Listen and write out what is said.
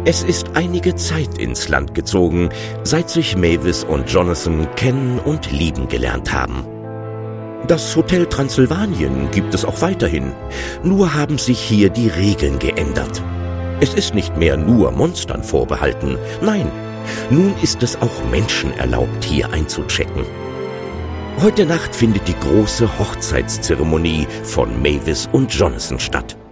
Es ist einige Zeit ins Land gezogen, seit sich Mavis und Jonathan kennen und lieben gelernt haben. Das Hotel Transsilvanien gibt es auch weiterhin, nur haben sich hier die Regeln geändert. Es ist nicht mehr nur Monstern vorbehalten, nein, nun ist es auch Menschen erlaubt, hier einzuchecken. Heute Nacht findet die große Hochzeitszeremonie von Mavis und Jonathan statt.